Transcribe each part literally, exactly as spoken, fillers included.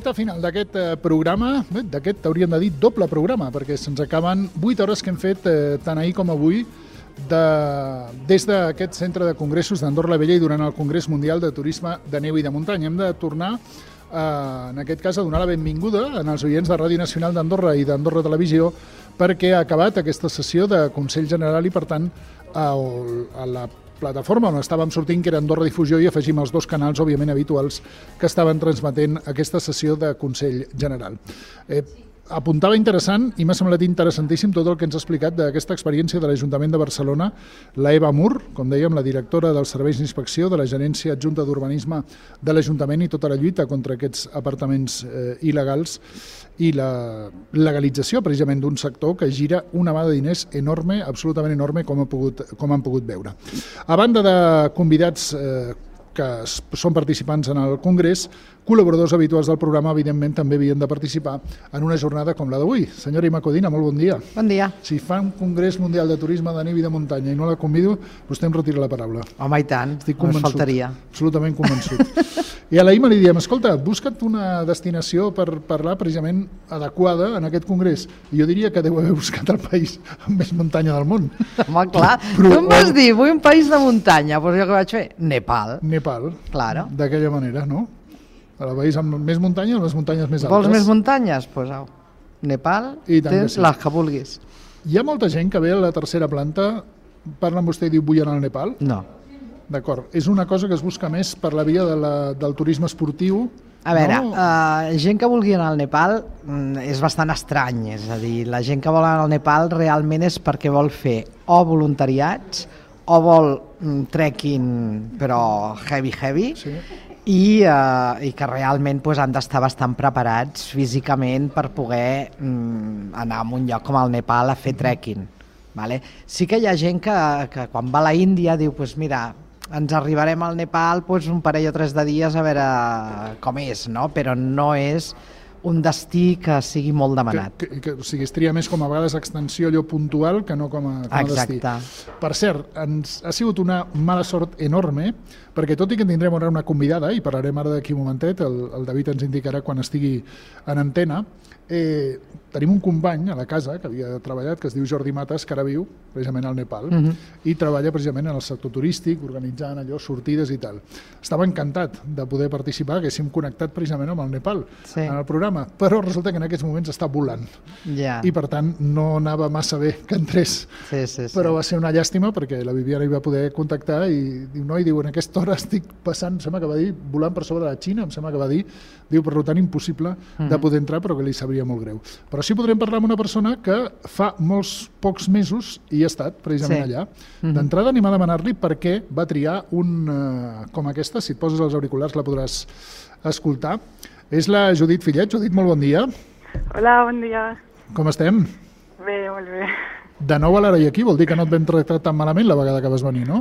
recta final d'aquest programa, d'aquest hauríem de dir doble programa, perquè se'ns acaben vuit hores que hem fet eh, tant ahir com avui de, des d'aquest centre de congressos d'Andorra la Vella i durant el Congrés Mundial de Turisme de Neu i de Muntanya. Hem de tornar, eh, en aquest cas, a donar la benvinguda als oients de Ràdio Nacional d'Andorra i d'Andorra Televisió perquè ha acabat aquesta sessió de Consell General i, per tant, a, a la plataforma on estàvem sortint, que era Andorra Difusió, i afegim els dos canals, òbviament, habituals que estaven transmetent aquesta sessió de Consell General. Eh, apuntava interessant, i m'ha semblat interessantíssim tot el que ens ha explicat d'aquesta experiència de l'Ajuntament de Barcelona, la Eva Mur, com dèiem, la directora dels serveis d'inspecció de la Gerència Adjunta d'Urbanisme de l'Ajuntament i tota la lluita contra aquests apartaments eh, il·legals i la legalització, precisament, d'un sector que gira una mà de diners enorme, absolutament enorme, com, ha pogut, com han pogut veure. A banda de convidats eh, que són participants en el Congrés, col·laboradors habituals del programa, evidentment, també havien de participar en una jornada com la d'avui. Senyora Imma Codina, molt bon dia. Bon dia. Si fa un Congrés Mundial de Turisme de Neu i de Muntanya i no la convido, vostè em retira la paraula. Home, i tant, Estic només convençut, faltaria. absolutament convençut. I a la Imma li diem, escolta, busca't una destinació per parlar precisament adequada en aquest congrés. I jo diria que deu haver buscat el país amb més muntanya del món. Home, clar, Però, tu em vas dir, vull un país de muntanya, doncs jo què vaig fer? Nepal. Nepal, Claro. d'aquella manera, no? El país amb més muntanya o les muntanyes més altes? Vols més muntanyes? Doncs pues, au. Nepal, I tant que tens sí. les que vulguis. Hi ha molta gent que ve a la tercera planta, parla amb vostè i diu vull anar al Nepal? No. D'acord. És una cosa que es busca més per la via de la, del turisme esportiu? A veure, no? uh, gent que vulgui anar al Nepal mm, és bastant estrany, és a dir, la gent que vol anar al Nepal realment és perquè vol fer o voluntariats o vol mm, trekking però heavy heavy, Sí. i, uh, i que realment pues, han d'estar bastant preparats físicament per poder mm, anar a un lloc com el Nepal a fer trekking. Vale? Sí que hi ha gent que, que quan va a la Índia diu, pues, mira, ens arribarem al Nepal pues, un parell o tres de dies a veure com és, no? Però no és un destí que sigui molt demanat. Que, que, que, o sigui, es tria més com a vegades extensió allò puntual que no com a, com a destí. Exacte. Per cert, ens ha sigut una mala sort enorme, perquè tot i que tindrem ara una convidada, i parlarem ara d'aquí un momentet, el, el David ens indicarà quan estigui en antena, eh, tenim un company a la casa que havia treballat, que es diu Jordi Matas, que ara viu precisament al Nepal, Mhm. i treballa precisament en el sector turístic, organitzant allò, sortides i tal. Estava encantat de poder participar, haguéssim connectat precisament amb el Nepal Sí. en el programa, però resulta que en aquests moments està volant Ja. i per tant no anava massa bé que entrés, Sí, sí, sí. però va ser una llàstima perquè la Viviana hi va poder contactar i diu, no, i diu, en aquesta hora estic passant, em sembla que va dir, volant per sobre de la Xina, em sembla que va dir, diu, per tant impossible de poder entrar, però que li sabria molt greu. Però sí podrem parlar amb una persona que fa molts pocs mesos hi ha estat precisament Sí. allà. D'entrada anem a demanar-li per què va triar un eh, com aquesta, si et poses els auriculars la podràs escoltar. És la Judit Fillet. Judit, molt bon dia. Hola, bon dia. Com estem? Bé, molt bé. De nou a l'ara i aquí, vol dir que no et vam tractar tan malament la vegada que vas venir, no?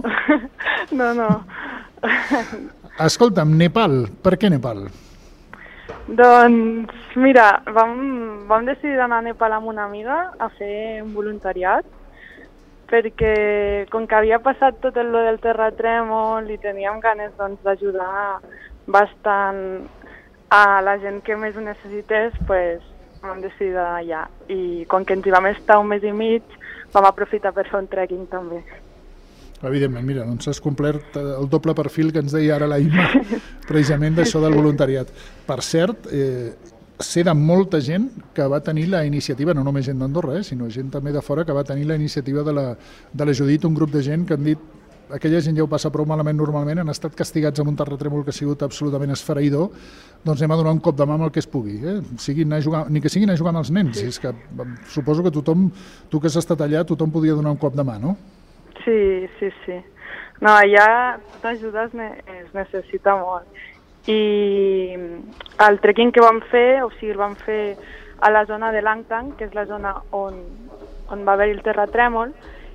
No, no. Escolta'm, Nepal, per què Nepal? Doncs, mira, vam, vam decidir anar a Nepal amb una amiga a fer un voluntariat perquè com que havia passat tot el del terratrèmol i teníem ganes doncs, d'ajudar bastant a la gent que més ho necessités, pues, vam decidir anar allà. I com que ens hi vam estar un mes i mig, vam aprofitar per fer un trekking també. Evidentment, mira, doncs has complert el doble perfil que ens deia ara la Imma, precisament d'això del voluntariat. Per cert, eh, sé de molta gent que va tenir la iniciativa, no només gent d'Andorra, eh, sinó gent també de fora, que va tenir la iniciativa de la, de la Judit, un grup de gent que han dit aquella gent ja ho passa prou malament normalment, han estat castigats amb un terratrèmol que ha sigut absolutament esfereïdor, doncs anem a donar un cop de mà amb el que es pugui, eh? sigui anar a jugar, ni que sigui anar a jugar amb els nens, sí. És que suposo que tothom, tu que has estat allà, tothom podia donar un cop de mà, no? Sí, sí, sí. No, allà tota ajuda es, ne es necessita molt. I el trekking que vam fer, o sigui, el vam fer a la zona de Langtang, que és la zona on, on va haver el terratrèmol,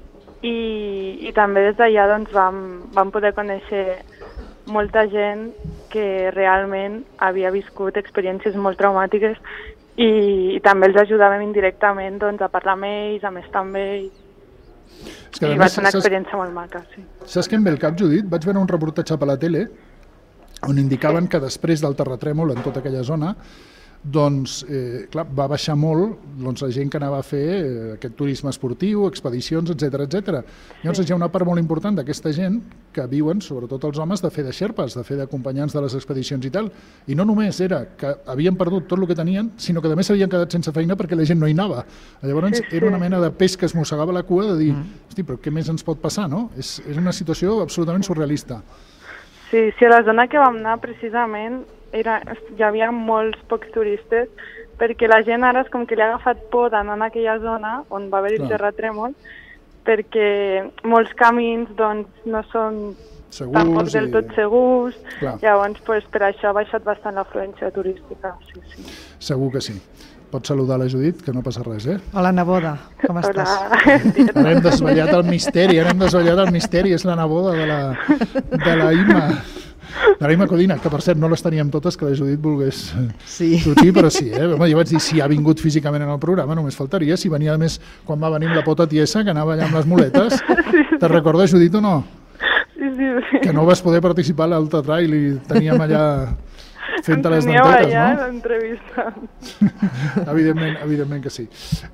i, i també des d'allà doncs, vam, vam poder conèixer molta gent que realment havia viscut experiències molt traumàtiques i, i també els ajudàvem indirectament doncs, a parlar amb ells, a estar amb ells. És que, I va ser una experiència molt maca, sí. Saps què em ve el cap, Judit? Vaig veure un reportatge per la tele on indicaven que després del terratrèmol en tota aquella zona doncs, eh, clar, va baixar molt doncs, la gent que anava a fer eh, aquest turisme esportiu, expedicions, etcètera, etcètera. Llavors hi ha una part molt important d'aquesta gent que viuen, sobretot els homes, de fer de xerpes, de fer d'acompanyants de les expedicions i tal. I no només era que havien perdut tot el que tenien, sinó que a més s'havien quedat sense feina perquè la gent no hi anava. Llavors sí, sí. era una mena de peix que es mossegava la cua de dir, mm. hosti, però què més ens pot passar, no? És, és una situació absolutament surrealista. Sí, sí, a la zona que vam anar precisament era, hi havia molts pocs turistes perquè la gent ara és com que li ha agafat por d'anar en aquella zona on va haver el terratrèmol perquè molts camins doncs, no són segurs tampoc del tot segurs, clar. Llavors pues, per això ha baixat bastant l'afluència turística. Sí, sí. Segur que sí. Pots saludar la Judit, que no passa res, eh? Hola, neboda, com estàs? Hola. Ara hem desvetllat el misteri, ara hem desvetllat el misteri, és la neboda de la, de la Imma, de la Imma Codina, que per cert no les teníem totes, que la Judit volgués sí. sortir, però sí, eh? Home, jo vaig dir, si ha vingut físicament en el programa, només faltaria, si venia a més quan va venir amb la pota tiesa, que anava allà amb les muletes, sí, sí. Te'n recordes, Judit, o no? Sí, sí, sí. Que no vas poder participar a l'Alta Trail i teníem allà... fent-te les dentetes, no? L'entrevista. evidentment, evidentment que sí.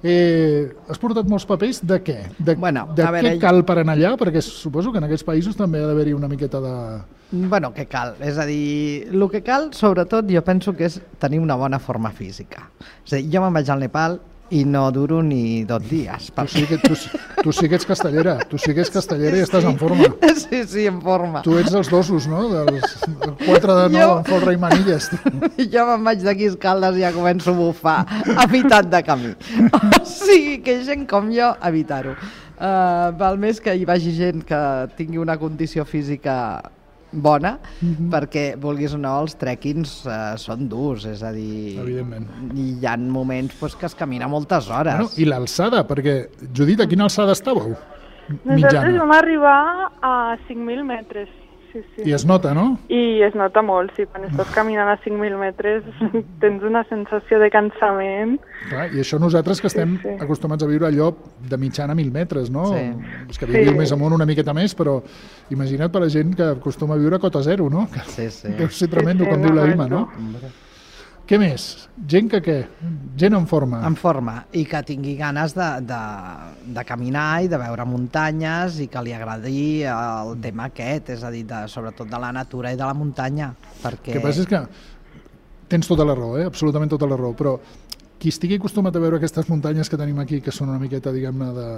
Eh, has portat molts papers de què? De, bueno, de veure, què cal per anar allà? Perquè suposo que en aquests països també ha d'haver-hi una miqueta de... Bueno, què cal? És a dir, el que cal, sobretot, jo penso que és tenir una bona forma física. És a dir, jo me'n vaig al Nepal i no duro ni dos dies. Tu sí, que, tu, tu sí que ets castellera, tu sí que ets castellera sí, i estàs sí. en forma. Sí, sí, en forma. Tu ets dels dosos, no? Dels quatre de nou jo... amb folre i manilles. Jo me'n vaig d'aquí a Escaldes i ja començo a bufar a meitat de camí. O sigui, que gent com jo, evitar-ho. Uh, val més que hi vagi gent que tingui una condició física bona, mm-hmm. perquè vulguis o no, els trekkings uh, són durs, és a dir, i hi ha moments pues, que es camina moltes hores. Bueno, I l'alçada, perquè, Judit, a quina alçada estàveu? Nosaltres vam arribar a cinc mil metres. Sí, sí. I es nota, no? I es nota molt, sí. Quan estàs caminant a cinc mil metres tens una sensació de cansament. Clar, i això nosaltres que estem sí, sí. acostumats a viure allò de mitjana mil metres, no? Sí. És que viviu sí. més amunt, una miqueta més, però imagina't per la gent que acostuma a viure a cota zero, no? Que sí, sí. deu ser tremendo, sí, sí, com no, diu la Imma, no? no? Què més? Gent que què? Gent en forma. En forma, i que tingui ganes de, de, de caminar i de veure muntanyes i que li agradi el tema aquest, és a dir, de, sobretot de la natura i de la muntanya. Perquè... El que passa és que tens tota la raó, eh? Absolutament tota la raó, però qui estigui acostumat a veure aquestes muntanyes que tenim aquí, que són una miqueta, diguem-ne, de...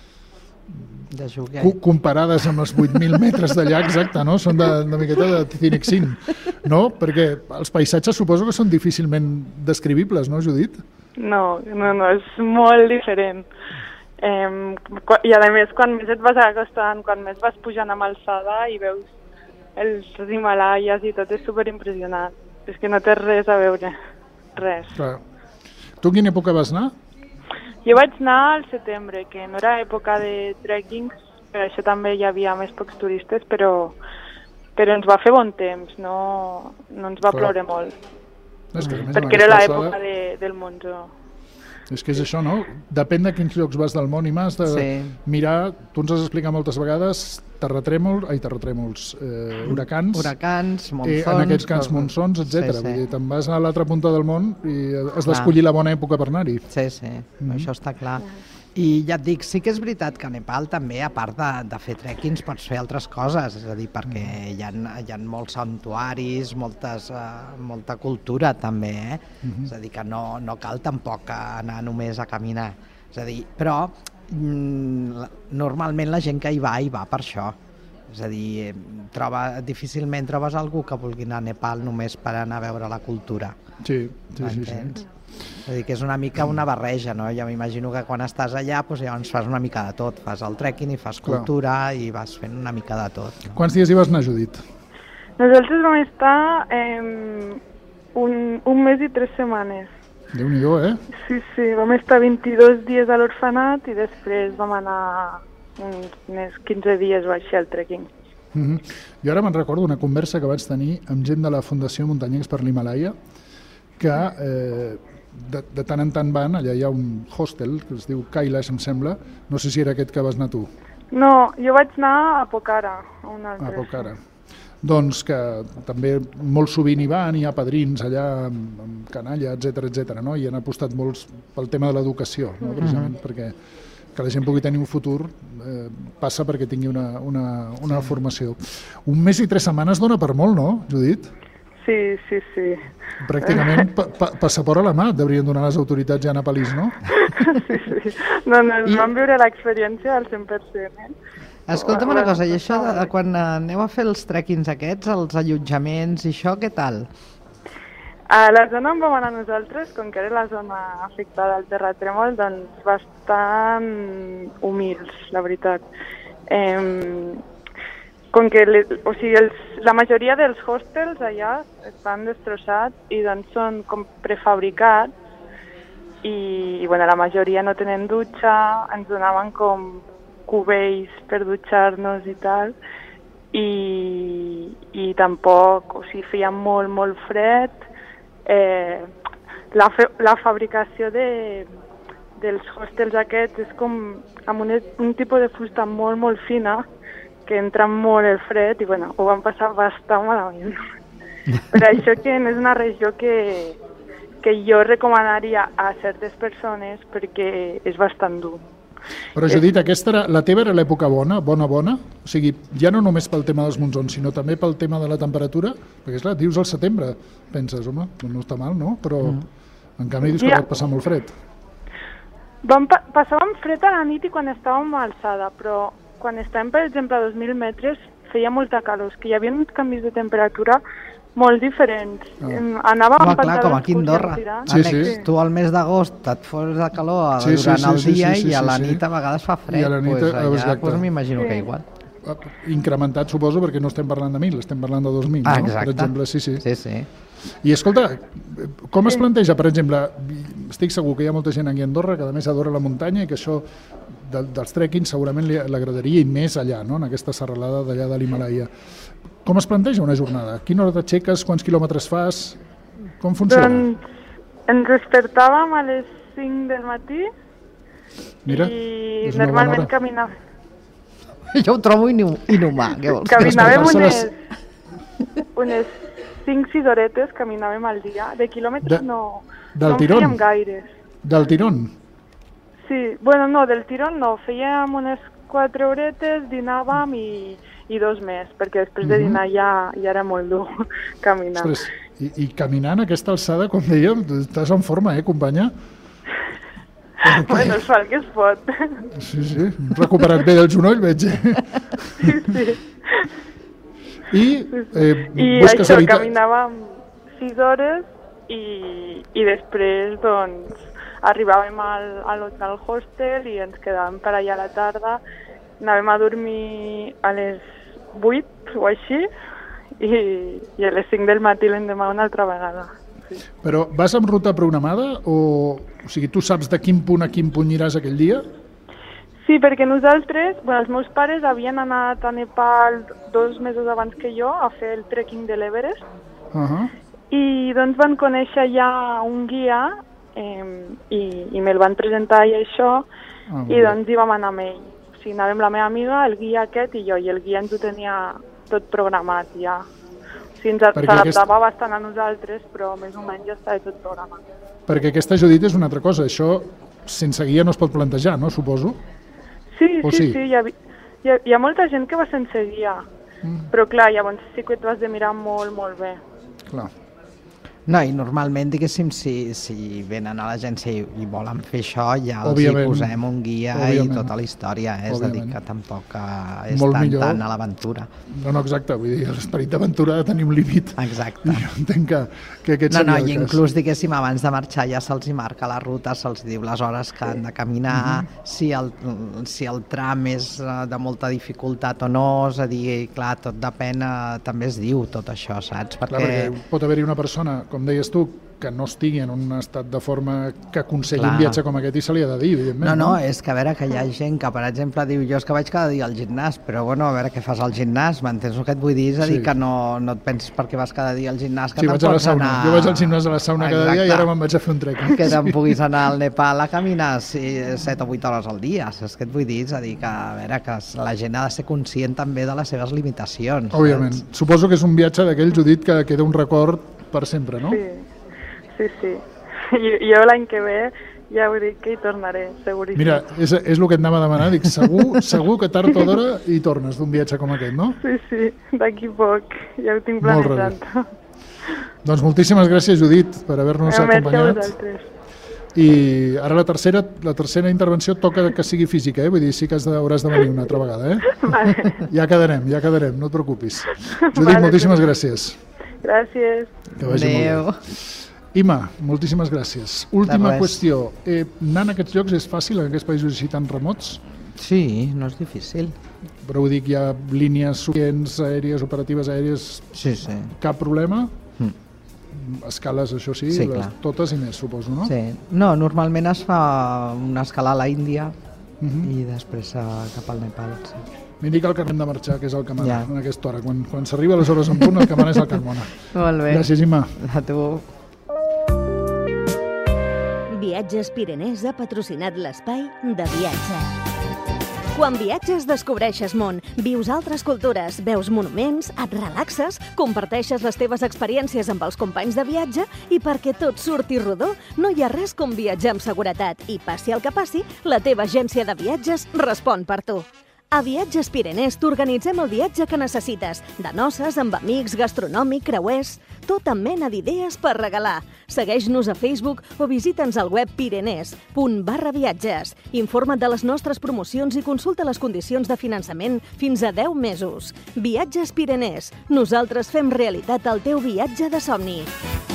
de juguer. Comparades amb els vuit mil metres d'allà, exacte, no? Són de, de miqueta de Cinexin, no? Perquè els paisatges suposo que són difícilment describibles, no, Judit? No, no, no, és molt diferent. Eh, I a més, quan més et vas acostant, quan més vas pujant amb alçada i veus els Himalaies i tot, és superimpressionant. És que no té res a veure, res. Clar. Tu en quina època vas anar? Jo vaig anar al setembre, que no era època de trekkings, per això també hi havia més pocs turistes, però, però ens va fer bon temps, no, no ens va Clar. ploure molt. És que, més, perquè era l'època de, del Monzó. És que és això, no? Depèn de quins llocs vas del món i m'has de sí. mirar, tu ens has explicat moltes vegades, terratrèmols, ai, terratrèmols, eh, huracans, huracans, monsons, eh, en aquests cas monsons, etcètera. Sí, sí. Vull dir, te'n vas a l'altra punta del món i has d'escollir la bona època per anar-hi. Sí, sí, mm-hmm. això està clar. I ja et dic, sí que és veritat que a Nepal també, a part de, de fer trekkings, pots fer altres coses, és a dir, perquè hi ha, hi ha molts santuaris, moltes, uh, molta cultura també, eh? Mm-hmm. És a dir, que no, no cal tampoc anar només a caminar. És a dir, però mm, normalment la gent que hi va, hi va per això. És a dir, troba, difícilment trobes algú que vulgui anar a Nepal només per anar a veure la cultura. Sí, sí, sí, sí. És a dir, que és una mica una barreja, no? Jo m'imagino que quan estàs allà, doncs llavors fas una mica de tot. Fas el trekking i fas cultura Clar. i vas fent una mica de tot. No? Quants dies hi vas anar, Judit? Nosaltres vam estar eh, un, un mes i tres setmanes. Déu-n'hi-do, eh? Sí, sí, vam estar vint-i-dos dies a l'orfenat i després vam anar uns quinze dies o així al trekking. Mm-hmm. Jo ara me'n recordo una conversa que vaig tenir amb gent de la Fundació Muntanyencs per l'Himalaia que eh, de, de tant en tant van, allà hi ha un hostel que es diu Kailash, em sembla, no sé si era aquest que vas anar tu. No, jo vaig anar a Pokhara, a un altre. A Pokhara. doncs que també molt sovint hi van, hi ha padrins allà amb, amb canalla, etcètera, etcètera, no? I han apostat molts pel tema de l'educació, no? Precisament mm-hmm. perquè que la gent pugui tenir un futur eh, passa perquè tingui una, una, una sí. formació. Un mes i tres setmanes dona per molt, no, Judit? Sí, sí, sí. Pràcticament pa, pa, passaport a la mà deurien donar les autoritats ja nepalís, no? Sí, sí. No, no, I... vam viure l'experiència al cent per cent. Eh? Escolta'm una cosa, i això de, quan aneu a fer els trekkings aquests, els allotjaments i això, què tal? A la zona on vam anar nosaltres, com que era la zona afectada al terratrèmol, doncs bastant humils, la veritat. Eh, com que le, o sigui, els, la majoria dels hostels allà estan destrossats i doncs són com prefabricats i, i bueno, la majoria no tenen dutxa, ens donaven com cubells per dutxar-nos i tal, i, i tampoc, o sigui, feia molt, molt fred. Eh, la, fe, la fabricació de, dels hostels aquests és com amb un, un tipus de fusta molt, molt fina, que entra molt el fred i bueno, ho vam passar bastant malament. Per això que és una regió que, que jo recomanaria a certes persones perquè és bastant dur. Però Judit, aquesta era, la teva era l'època bona, bona, bona? O sigui, ja no només pel tema dels monsons, sinó també pel tema de la temperatura? Perquè, esclar, dius al setembre, penses, home, no està mal, no? Però, mm. en canvi, dius que ja. pot passar molt fred. Vam pa passàvem fred a la nit i quan estàvem a alçada, però quan estàvem, per exemple, a dos mil metres, feia molta calor, que hi havia uns canvis de temperatura molt diferents. Ah. Anàvem no, clar, com aquí a Andorra. Sí, sí. Tu al mes d'agost et fos de calor sí, durant sí, sí, el dia sí, sí, sí, i a la nit sí. a vegades fa fred. I a la nit, pues allà pues, m'imagino sí. que igual. Incrementat, suposo, perquè no estem parlant de mil, estem parlant de dos mil, ah, no? Per exemple, sí, sí. sí, sí. I escolta, com es planteja, per exemple, estic segur que hi ha molta gent aquí a Andorra que a més adora la muntanya i que això de, dels trekkings segurament li, li agradaria i més allà, no? En aquesta serralada d'allà de l'Himalaia. Com es planteja una jornada? Quina hora t'aixeques? Quants quilòmetres fas? Com funciona? Doncs ens despertàvem a les cinc del matí. Mira, i normalment caminàvem. Jo ho trobo inhumà. Què vols? Caminàvem unes, unes cinc sis horetes, caminàvem al dia. De quilòmetres de, no, del no tirón? fèiem gaires. Del tirón? Sí, bueno, no, del tirón no. Fèiem unes quatre horetes, dinàvem i... i dos més, perquè després de dinar ja, ja era molt dur caminar. Ostres, i, i caminant a aquesta alçada, com dèiem, estàs en forma, eh, companya? Perquè... Bueno, es fa el que es pot. Sí, sí, recuperat bé del genoll, veig. Sí, sí. I, eh, I això, evita... caminàvem sis hores i, i després, doncs, arribàvem al, al, al hostel i ens quedàvem per allà a la tarda. Anàvem a dormir a les vuit o així i, i a les cinc del matí l'endemà una altra vegada. Sí. Però vas amb ruta programada o, o sigui, tu saps de quin punt a quin punt aniràs aquell dia? Sí, perquè nosaltres, bueno, els meus pares havien anat a Nepal dos mesos abans que jo a fer el trekking de l'Everest uh -huh. i doncs van conèixer ja un guia eh, i, i me'l van presentar i això ah, i doncs hi vam anar amb ell. O sigui, anàvem la meva amiga, el guia aquest i jo, i el guia ens ho tenia tot programat ja. O sigui, ens s'adaptava aquest... bastant a nosaltres, però més o menys ja estava tot programat. Perquè aquesta, Judit, és una altra cosa. Això sense guia no es pot plantejar, no? Suposo? Sí, sí, sí, sí. Hi, ha, hi, ha, hi ha molta gent que va sense guia, mm. però clar, llavors sí que t'ho has de mirar molt, molt bé. Clar. No, i normalment, diguéssim, si, si venen a l'agència i, i volen fer això, ja els Òbviament. hi posem un guia Òbviament. i tota la història, eh? és a dir, que tampoc és Molt tan, tan a l'aventura. No, no, exacte, vull dir, l'esperit d'aventura ha de tenir un límit. Exacte. Jo entenc que, que aquest no, seria no, el i cas. inclús, diguéssim, abans de marxar ja se'ls marca la ruta, se'ls diu les hores que han de caminar, mm-hmm. si, el, si el tram és de molta dificultat o no, és a dir, clar, tot depèn, eh, també es diu tot això, saps? Perquè... Clar, perquè pot haver-hi una persona, com deies tu, que no estigui en un estat de forma que aconselli Clar. un viatge com aquest i se li ha de dir, evidentment. No, no, és que a veure, que hi ha gent que, per exemple, diu jo és que vaig cada dia al gimnàs, però bueno, a veure què fas al gimnàs, m'entens el que et vull dir? És a dir, Sí. que no, no et pensis perquè vas cada dia al gimnàs, que Sí, te'n vaig a la pots sauna. anar... Jo vaig al gimnàs a la sauna cada dia i Exacte. ara me'n vaig a fer un trekking. Que te'n Sí. puguis anar al Nepal a caminar set o vuit hores al dia, saps què et vull dir? És a dir, que, a veure, que la gent ha de ser conscient també de les seves limitacions. Òbviament. Saps? Suposo que és un viatge d'aquell, Judit, que queda un record per sempre, no? Sí, sí, sí. Jo, jo l'any que ve ja ho dic que hi tornaré, seguríssim. Mira, és, és el que et anava a demanar, dic, segur, segur que tard o d'hora hi tornes d'un viatge com aquest, no? Sí, sí, d'aquí poc, ja ho tinc Molt planejat. Doncs moltíssimes gràcies, Judit, per haver-nos Merci a acompanyat. vosaltres. I ara la tercera, la tercera intervenció toca que sigui física, eh? Vull dir, sí que has de, hauràs de venir una altra vegada, eh? Vale. Ja quedarem, ja quedarem, no et preocupis. Judit, Vale, moltíssimes sí. gràcies. Gràcies. Que vagi Adéu. molt bé. Ima, moltíssimes gràcies. Última res. qüestió. Eh, anar a aquests llocs és fàcil, en aquests països així tan remots? Sí, no és difícil. Però ho dic, hi ha línies suficients aèries, operatives aèries, Sí, sí. cap problema? Mm. Escales, això sí, Sí, les, clar. totes i més, suposo, no? Sí. No, normalment es fa una escala a la Índia Uh -huh. i després uh, cap al Nepal. Sí. M'indica el que hem de marxar, que és el que mana Ja. en aquesta hora. Quan, quan s'arriba a les hores en punt, el que mana és el Carmona. Molt bé. Gràcies, Ima. A tu. Viatges Pirenès ha patrocinat l'espai de viatge. Quan viatges descobreixes món, vius altres cultures, veus monuments, et relaxes, comparteixes les teves experiències amb els companys de viatge i perquè tot surti rodó, no hi ha res com viatjar amb seguretat i passi el que passi, la teva agència de viatges respon per tu. A Viatges Pirenès t'organitzem el viatge que necessites, de noces, amb amics, gastronòmic, creuers, tota mena d'idees per regalar. Segueix-nos a Facebook o visita'ns al web pirenès punt barra viatges. Informa't de les nostres promocions i consulta les condicions de finançament fins a deu mesos. Viatges Pirenès. Nosaltres fem realitat el teu viatge de somni.